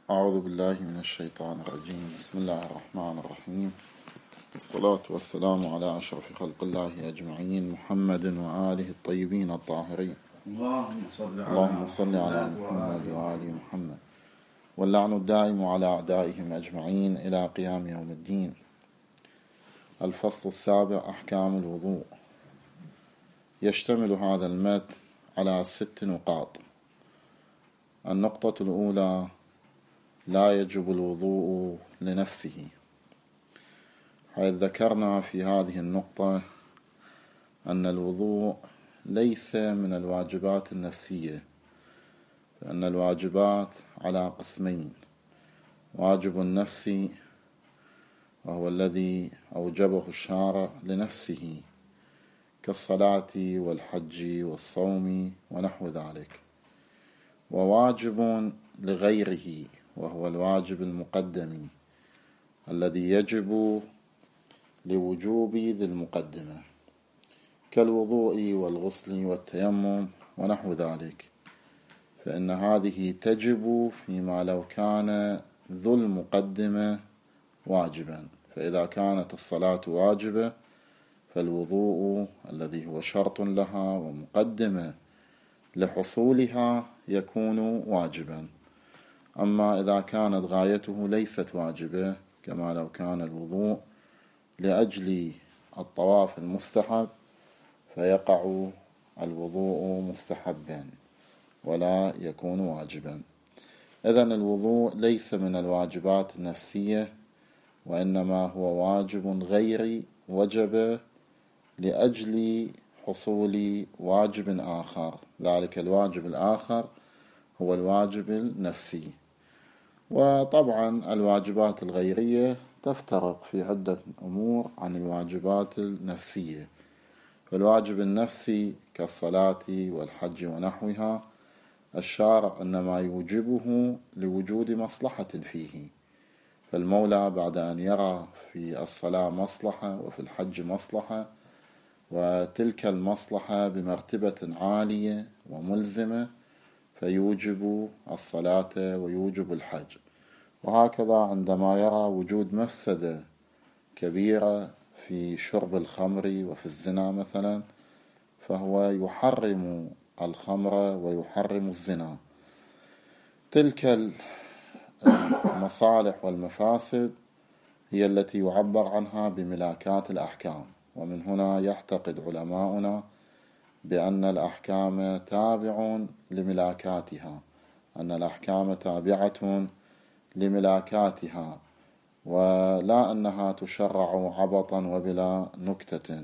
أعوذ بالله من الشيطان الرجيم. بسم الله الرحمن الرحيم، والصلاة والسلام على أشرف خلق الله أجمعين، محمد وآله الطيبين الطاهرين. اللهم صل على محمد وآل محمد، واللعن الدائم على أعدائهم أجمعين إلى قيام يوم الدين. الفصل السابع: أحكام الوضوء. يشتمل هذا المتن على 6 نقاط. النقطة الأولى: لا يجب الوضوء لنفسه، حيث ذكرنا في هذه النقطة أن الوضوء ليس من الواجبات النفسية، فأن الواجبات على قسمين: واجب نفسي وهو الذي أوجبه الشارع لنفسه كالصلاة والحج والصوم ونحو ذلك، وواجب لغيره وهو الواجب المقدم الذي يجب لوجوب ذي المقدمة كالوضوء والغسل والتيمم ونحو ذلك، فإن هذه تجب فيما لو كان ذو المقدمة واجبا. فإذا كانت الصلاة واجبة فالوضوء الذي هو شرط لها ومقدمة لحصولها يكون واجبا. أما إذا كانت غايته ليست واجبة، كما لو كان الوضوء لأجل الطواف المستحب، فيقع الوضوء مستحبا ولا يكون واجبا. إذن الوضوء ليس من الواجبات النفسية، وإنما هو واجب غيري وجب لأجل حصول واجب آخر، ذلك الواجب الآخر هو الواجب النفسي. وطبعا الواجبات الغيرية تفترق في عدة أمور عن الواجبات النفسية. فالواجب النفسي كالصلاة والحج ونحوها الشارع إنما يوجبه لوجود مصلحة فيه، فالمولى بعد أن يرى في الصلاة مصلحة وفي الحج مصلحة، وتلك المصلحة بمرتبة عالية وملزمة، فيوجب الصلاة ويوجب الحج. وهكذا عندما يرى وجود مفسدة كبيرة في شرب الخمر وفي الزنا مثلا، فهو يحرم الخمر ويحرم الزنا. تلك المصالح والمفاسد هي التي يعبر عنها بملاكات الأحكام، ومن هنا يعتقد علماؤنا بأن الأحكام تابع لملاكاتها، أن الأحكام تابعة لملاكاتها، ولا أنها تشرع عبطا وبلا نكتة.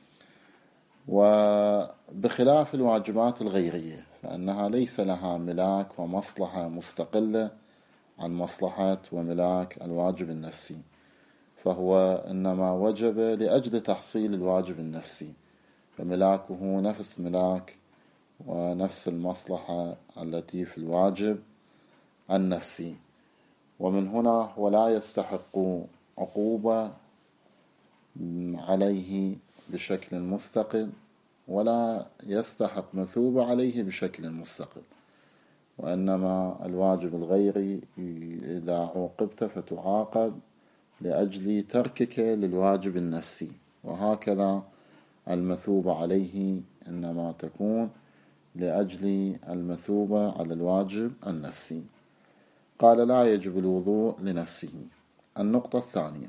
وبخلاف الواجبات الغيرية فإنها ليس لها ملاك ومصلحة مستقلة عن مصلحة وملاك الواجب النفسي، فهو إنما وجب لأجل تحصيل الواجب النفسي، فملاكه نفس ملاك ونفس المصلحة التي في الواجب النفسي. ومن هنا ولا يستحق عقوبة عليه بشكل مستقل، ولا يستحق مثوبة عليه بشكل مستقل، وإنما الواجب الغيري إذا عوقبت فتعاقب لأجل تركك للواجب النفسي، وهكذا المثوبة عليه إنما تكون لأجل المثوبة على الواجب النفسي. قال: لا يجب الوضوء لنفسه. النقطة الثانية: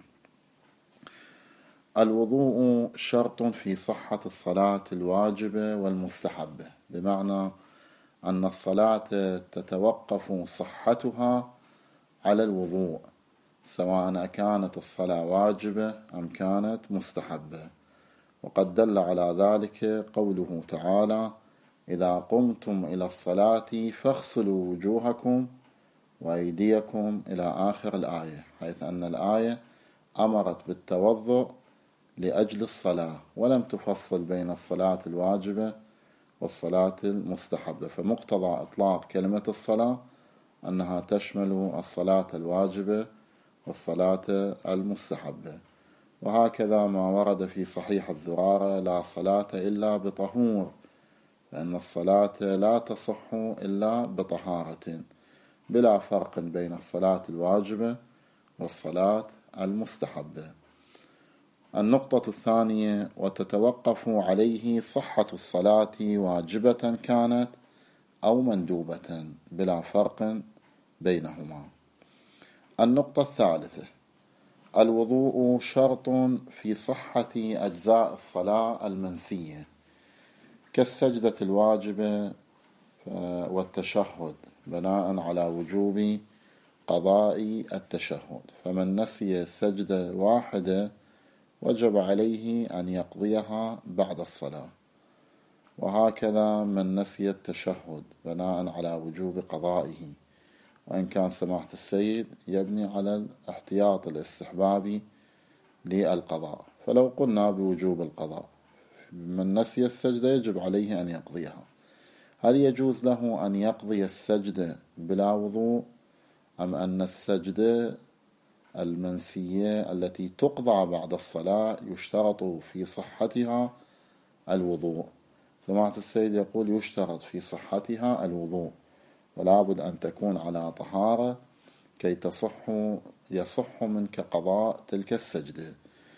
الوضوء شرط في صحة الصلاة الواجبة والمستحبة، بمعنى أن الصلاة تتوقف صحتها على الوضوء، سواء كانت الصلاة واجبة أم كانت مستحبة. وقد دل على ذلك قوله تعالى: إذا قمتم إلى الصلاة فاغسلوا وجوهكم وأيديكم إلى آخر الآية، حيث أن الآية أمرت بالتوضؤ لأجل الصلاة، ولم تفصل بين الصلاة الواجبة والصلاة المستحبة، فمقتضى إطلاق كلمة الصلاة أنها تشمل الصلاة الواجبة والصلاة المستحبة. وهكذا ما ورد في صحيح الزرارة: لا صلاة إلا بطهور، فإن الصلاة لا تصح إلا بطهارة. بلا فرق بين الصلاة الواجبة والصلاة المستحبة. النقطة الثانية: وتتوقف عليه صحة الصلاة واجبة كانت أو مندوبة بلا فرق بينهما. النقطة الثالثة: الوضوء شرط في صحة أجزاء الصلاة المنسية كالسجدة الواجبة والتشهد بناء على وجوب قضاء التشهد، فمن نسي سجدة واحدة وجب عليه أن يقضيها بعد الصلاة، وهكذا من نسي التشهد بناء على وجوب قضائه، وإن كان سماحة السيد يبني على الاحتياط الاستحبابي للقضاء، فلو قلنا بوجوب القضاء من نسي السجدة يجب عليه أن يقضيها. هل يجوز له أن يقضي السجدة بلا وضوء، أم أن السجدة المنسية التي تقضى بعد الصلاة يشترط في صحتها الوضوء؟ سماحة السيد يقول يشترط في صحتها الوضوء، ولا بد أن تكون على طهارة كي يصح منك قضاء تلك السجدة.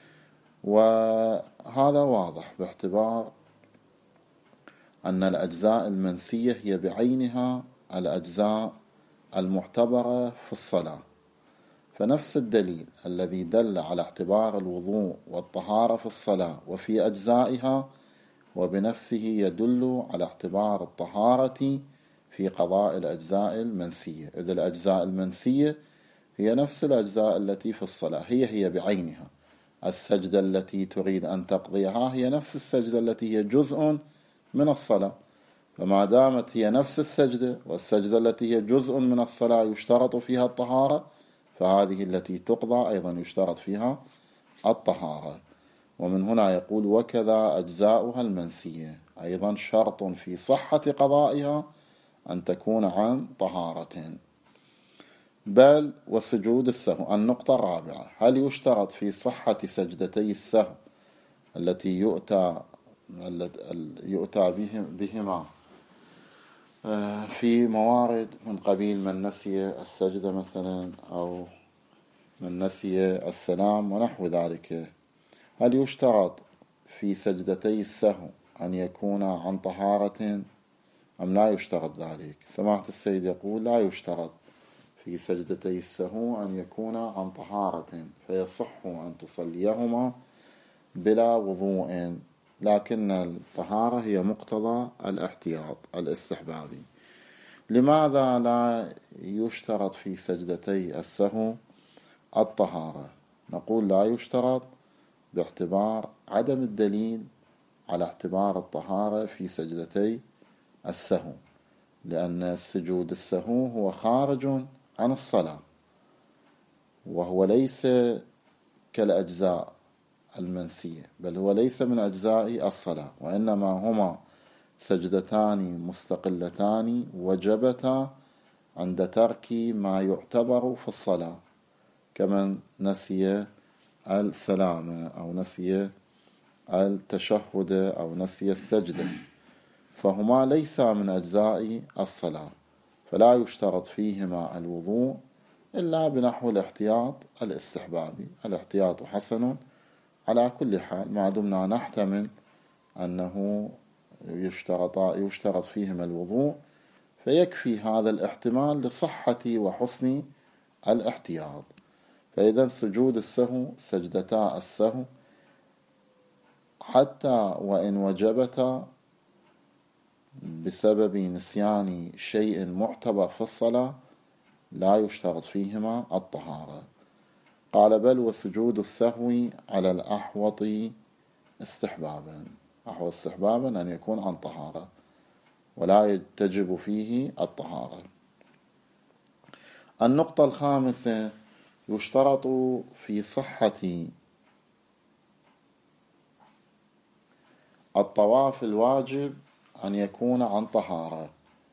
وهذا واضح باعتبار أن الأجزاء المنسية هي بعينها الأجزاء المعتبرة في الصلاة، فنفس الدليل الذي دل على اعتبار الوضوء والطهارة في الصلاة وفي أجزائها وبنفسه يدل على اعتبار الطهارة في قضاء الأجزاء المنسية، إذ الأجزاء المنسية هي نفس الأجزاء التي في الصلاة، هي بعينها. السجدة التي تريد أن تقضيها هي نفس السجدة التي هي جزء من الصلاة، فما دامت هي نفس السجدة والسجدة التي هي جزء من الصلاة يشترط فيها الطهارة، فهذه التي تقضى أيضا يشترط فيها الطهارة. ومن هنا يقول وكذا أجزاؤها المنسية أيضا شرط في صحة قضائها أن تكون عن طهارة. بل وسجود السهو. النقطة الرابعة: هل يشترط في صحة سجدتي السهو التي يؤتى بهما في موارد من قبيل من نسي السجدة مثلا، أو من نسي السلام ونحو ذلك، هل يشترط في سجدتي السهو أن يكون عن طهارة أم لا يشترط ذلك؟ سماحة السيد يقول لا يشترط في سجدتي السهو أن يكون عن طهارة، فيصح أن تصليهما بلا وضوء، لكن الطهارة هي مقتضى الاحتياط الاستحبابي. لماذا لا يشترط في سجدتي السهو الطهارة؟ نقول لا يشترط باعتبار عدم الدليل على اعتبار الطهارة في سجدتي السهو، لأن السجود السهو هو خارج عن الصلاة، وهو ليس كالأجزاء المنسية، بل هو ليس من أجزاء الصلاة، وإنما هما سجدتان مستقلتان وجبتا عند ترك ما يعتبر في الصلاة، كمن نسي السلام أو نسي التشهد أو نسي السجدة، فهما ليس من أجزاء الصلاة، فلا يشترط فيهما الوضوء إلا بنحو الاحتياط الاستحبابي. الاحتياط حسن على كل حال ما دمنا نحتمل أنه يشترط فيهما الوضوء، فيكفي هذا الاحتمال لصحة وحسن الاحتياط. فإذا سجود السهو سجدتا السهو حتى وإن وجبتا بسبب نسيان شيء معتبر في الصلاة لا يشترط فيهما الطهارة. قال بل وسجود السهو على الأحوط استحبابا، أحوط استحبابا أن يكون عن طهارة ولا تجب فيه الطهارة. النقطة الخامسة: يشترط في صحة الطواف الواجب أن يكون عن طهارة،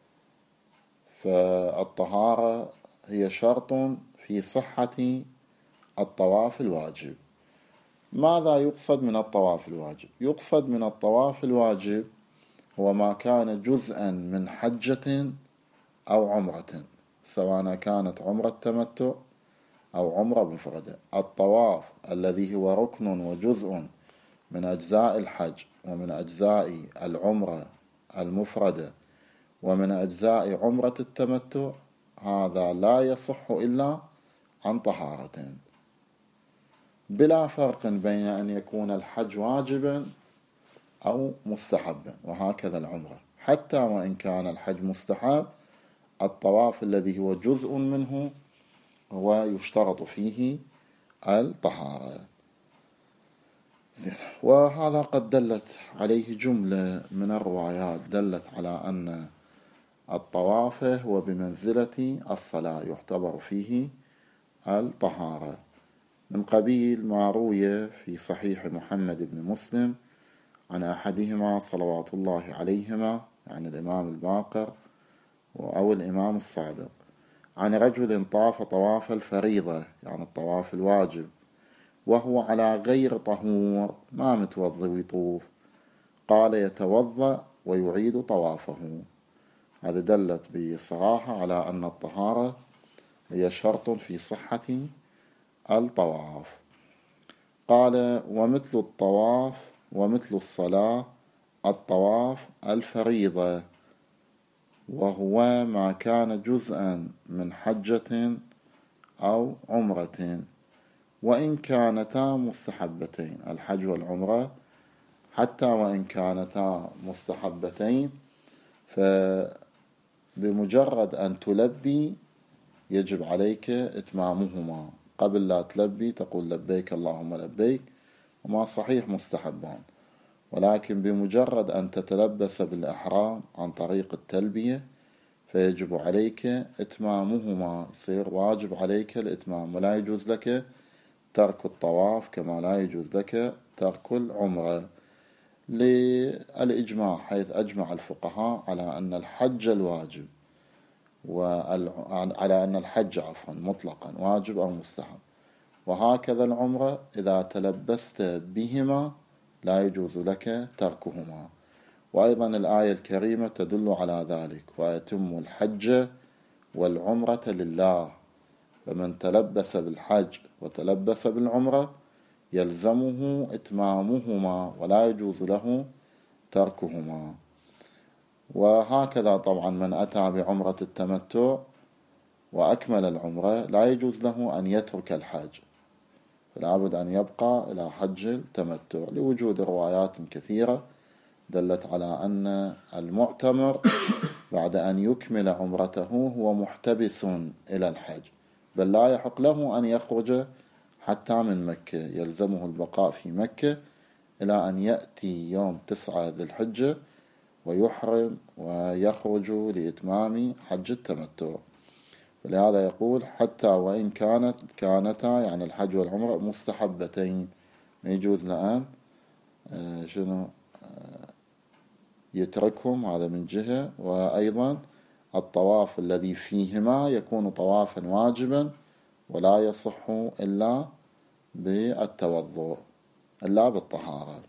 فالطهارة هي شرط في صحة الطواف الواجب. ماذا يقصد من الطواف الواجب؟ يقصد من الطواف الواجب هو ما كان جزءا من حجة أو عمرة، سواء كانت عمرة تمتع أو عمرة مفردة. الطواف الذي هو ركن وجزء من أجزاء الحج ومن أجزاء العمرة المفردة ومن أجزاء عمرة التمتع، هذا لا يصح إلا عن طهارتين، بلا فرق بين أن يكون الحج واجبا أو مستحبا. وهكذا العمرة، حتى وإن كان الحج مستحب، الطواف الذي هو جزء منه هو يشترط فيه الطهارة. وهذا قد دلت عليه جملة من الروايات دلت على أن الطواف هو بمنزلة الصلاة، يعتبر فيه الطهارة، من قبيل ما روي في صحيح محمد بن مسلم عن أحدهما صلوات الله عليهما، يعني الإمام الباقر أو الإمام الصادق، عن رجل طاف طواف الفريضة، يعني الطواف الواجب، وهو على غير طهور، ما متوضي ويطوف، قال يتوضأ ويعيد طوافه. هذا دلت بصراحة على أن الطهارة هي شرط في صحة الطواف. قال ومثل الطواف ومثل الصلاة الطواف الفريضة، وهو ما كان جزءا من حجة أو عمرة، وإن كانتا مستحبتين، الحج والعمرة حتى وإن كانتا مستحبتين، فبمجرد أن تلبي يجب عليك إتمامهما، قبل لا تلبي تقول لبيك اللهم لبيك، وما صحيح مستحبان، ولكن بمجرد أن تتلبس بالإحرام عن طريق التلبية فيجب عليك إتمامهما، يصير واجب عليك الإتمام، ولا يجوز لك ترك الطواف كما لا يجوز لك ترك العمرة، للإجماع، حيث أجمع الفقهاء على أن الحج الواجب على أن الحج مطلقا واجب أو مستحب، وهكذا العمرة إذا تلبست بهما لا يجوز لك تركهما. وأيضا الآية الكريمة تدل على ذلك، ويتم الحج والعمرة لله، فمن تلبس بالحج وتلبس بالعمرة يلزمه إتمامهما ولا يجوز له تركهما. وهكذا طبعا من أتى بعمرة التمتع وأكمل العمرة لا يجوز له أن يترك الحج، فلا بد أن يبقى إلى حج التمتع، لوجود روايات كثيرة دلت على أن المعتمر بعد أن يكمل عمرته هو محتبس إلى الحج، بل لا يحق له أن يخرج حتى من مكة، يلزمه البقاء في مكة إلى أن يأتي يوم 9 ذي الحجة ويحرم ويخرج لإتمام حج التمتع. ولهذا يقول حتى وإن كانتا يعني الحج والعمرة مستحبتين، ما يجوز لأن يتركهم، هذا من جهة. وأيضا الطواف الذي فيهما يكون طوافا واجبا ولا يصح إلا بالتوضؤ، إلا بالطهارة.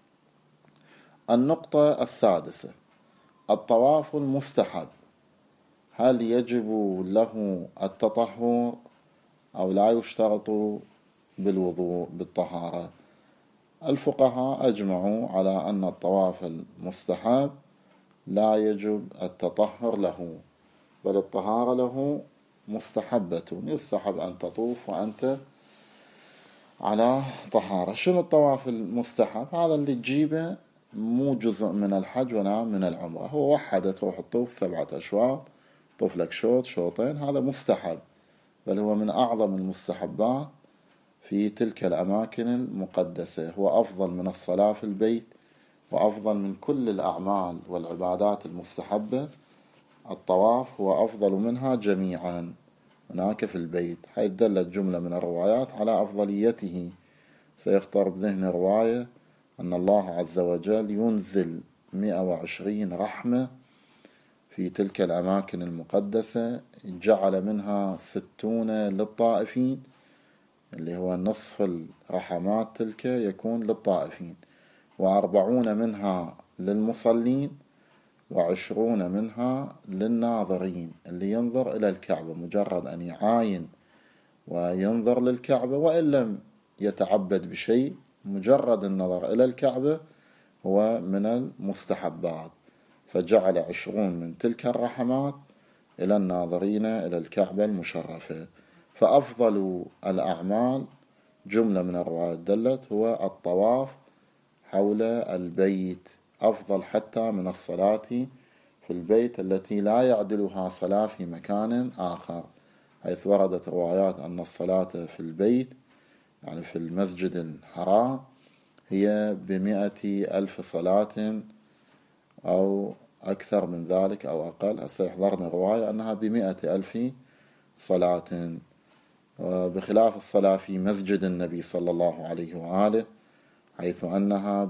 النقطة السادسة، الطواف المستحب، هل يجب له التطهر أو لا يشترط بالوضوء بالطهارة؟ الفقهاء أجمعوا على أن الطواف المستحب لا يجب التطهر له، بل الطهارة له مستحبة، يستحب أن تطوف وأنت على طهارة. شنو الطواف المستحب؟ هذا اللي تجيبه مو جزء من الحج ولا من العمرة، هو وحدة تروح تطوف 7 أشواط، طوف لك شوط شوطين، هذا مستحب، بل هو من أعظم المستحبات في تلك الأماكن المقدسة، هو أفضل من الصلاة في البيت، وأفضل من كل الأعمال والعبادات المستحبة. الطواف هو أفضل منها جميعا هناك في البيت، حيث دلت جملة من الروايات على أفضليته. سيخطر بذهن رواية أن الله عز وجل ينزل 120 رحمة في تلك الأماكن المقدسة، جعل منها 60 للطائفين، اللي هو نصف الرحمات تلك يكون للطائفين، و40 منها للمصلين، 20 منها للناظرين، اللي ينظر إلى الكعبة، مجرد أن يعاين وينظر للكعبة وإن لم يتعبد بشيء، مجرد النظر إلى الكعبة هو من المستحبات. فجعل 20 من تلك الرحمات إلى الناظرين إلى الكعبة المشرفة. فأفضل الأعمال جملة من الروايات دلت هو الطواف حول البيت، أفضل حتى من الصلاة في البيت التي لا يعدلها صلاة في مكان آخر، حيث وردت روايات أن الصلاة في البيت يعني في المسجد الحرام هي ب100,000 صلاة أو أكثر من ذلك أو أقل. سيحضرنا رواية أنها ب100,000 صلاة، بخلاف الصلاة في مسجد النبي صلى الله عليه وآله حيث أنها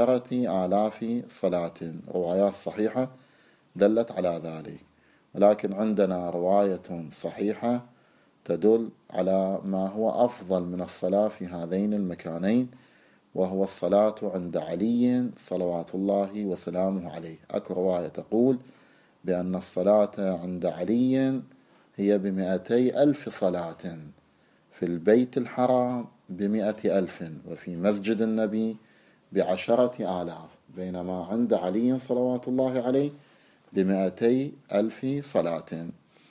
ب10,000 صلاة. روايات صحيحة دلت على ذلك، ولكن عندنا رواية صحيحة تدل على ما هو أفضل من الصلاة في هذين المكانين، وهو الصلاة عند علي صلوات الله وسلامه عليه. أكو رواية تقول بأن الصلاة عند علي هي ب200,000 صلاة، في البيت الحرام ب100,000، وفي مسجد النبي ب10,000، بينما عند علي صلوات الله عليه ب200,000 صلاة.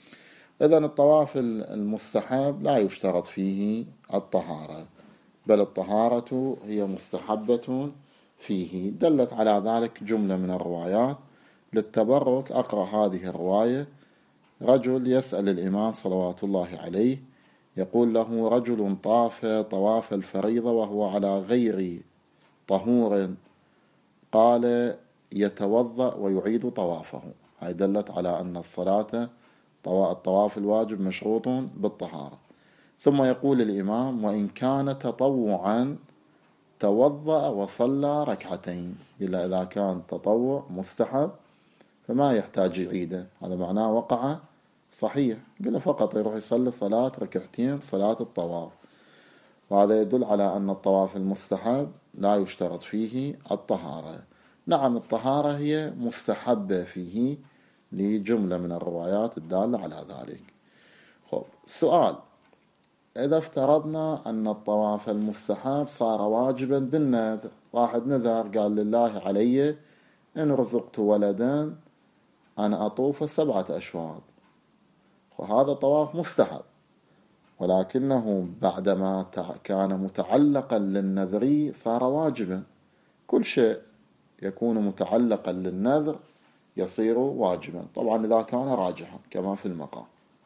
إذن الطواف المستحب لا يشترط فيه الطهارة، بل الطهارة هي مستحبة فيه. دلت على ذلك جملة من الروايات. للتبرك أقرأ هذه الرواية. رجل يسأل الإمام صلوات الله عليه، يقول له: رجل طاف طواف الفريضة وهو على غير طهور، قال: يتوضأ ويعيد طوافه. هاي دلت على أن الصلاة الطواف الواجب مشروط بالطهارة. ثم يقول الإمام: وإن كان تطوعا توضأ وصلى ركعتين. إلا إذا كان تطوع مستحب فما يحتاج يعيده، هذا معناه وقع صحيح، قل فقط يروح يصلي صلاة ركعتين صلاة الطواف. وهذا يدل على أن الطواف المستحب لا يشترط فيه الطهارة. نعم الطهارة هي مستحبة فيه لجملة من الروايات الدالة على ذلك. السؤال: إذا افترضنا أن الطواف المستحب صار واجبا بالنذر، واحد نذر قال: لله علي إن رزقت ولدا أنا أطوف 7 أشواط، وهذا طواف مستحب، ولكنه بعدما كان متعلقا للنذر صار واجبا. كل شيء يكون متعلقا للنذر يصير واجبا، طبعا إذا كان راجحا كما في المقام.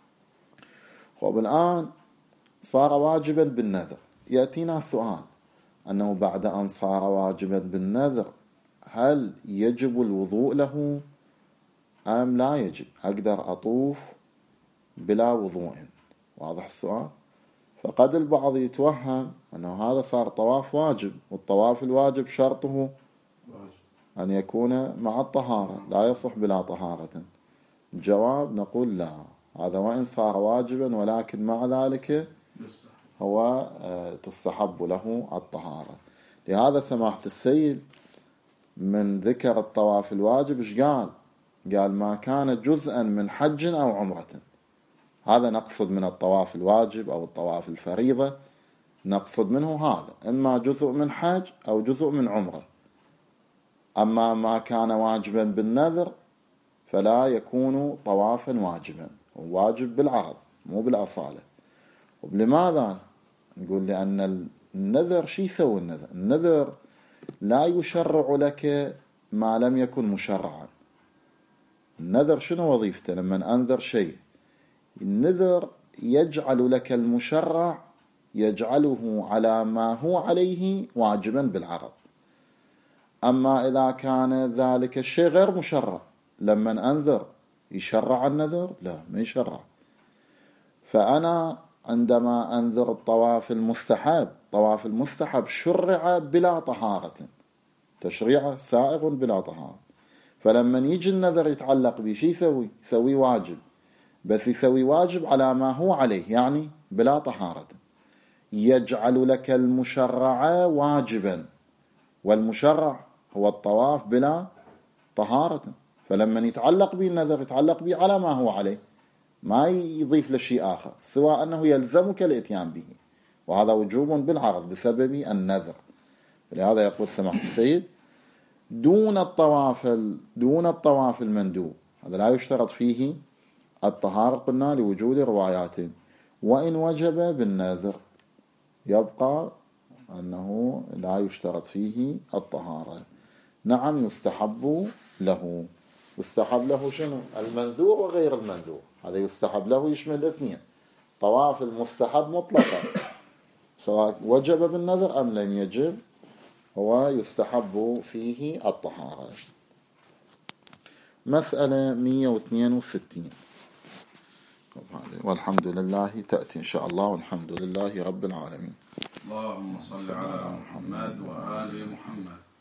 الآن صار واجبا بالنذر. يأتينا سؤال أنه بعد أن صار واجبا بالنذر هل يجب الوضوء له أم لا يجب؟ أقدر أطوف بلا وضوء؟ واضح السؤال؟ فقد البعض يتوهم أنه هذا صار طواف واجب، والطواف الواجب شرطه أن يكون مع الطهارة، لا يصح بلا طهارة. الجواب نقول لا، هذا وإن صار واجبا ولكن مع ذلك هو تستحب له الطهارة. لهذا سماحة السيد من ذكر الطواف الواجب إيش قال؟ قال: ما كان جزءا من حج أو عمرة. هذا نقصد من الطواف الواجب أو الطواف الفريضة، نقصد منه هذا إما جزء من حج أو جزء من عمرة. أما ما كان واجبا بالنذر فلا يكون طوافا واجبا، واجب بالعرض مو بالأصالة. ولماذا؟ نقول لأن النذر شي يسوي النذر؟ النذر لا يشرع لك ما لم يكن مشرعا. النذر شنو وظيفته؟ لما أنذر شيء، النذر يجعل لك المشرع يجعله على ما هو عليه واجبا بالعرض. أما إذا كان ذلك الشيء غير مشرع، لما أنذر يشرع النذر؟ لا، ما يشرع. فأنا عندما أنذر الطواف المستحب، طواف المستحب شرع بلا طهارة، تشريعه سائغ بلا طهارة. فلما يجي النذر يتعلق به شي يسوي واجب، بس يسوي واجب على ما هو عليه، يعني بلا طهارة. يجعل لك المشرع واجبا، والمشرع هو الطواف بلا طهارة. فلما يتعلق به النذر يتعلق به على ما هو عليه، ما يضيف له شيء آخر، سواء أنه يلزمك الإتيان به، وهذا وجوب بالعرض بسبب النذر. لهذا يقول سماحة السيد دون الطواف المندوب، هذا لا يشترط فيه الطهارة قلنا لوجود روايات، وإن وجب بالنذر يبقى أنه لا يشترط فيه الطهارة. نعم يستحب له. يستحب له شنو؟ المنذور وغير المنذور، هذا يستحب له يشمل الاثنين. طواف المستحب مطلقا سواء وجب بالنذر أم لم يجب، هو يستحب فيه الطهارة. مسألة 162. والحمد لله تأتي إن شاء الله، والحمد لله رب العالمين. اللهم صل على محمد وآل محمد.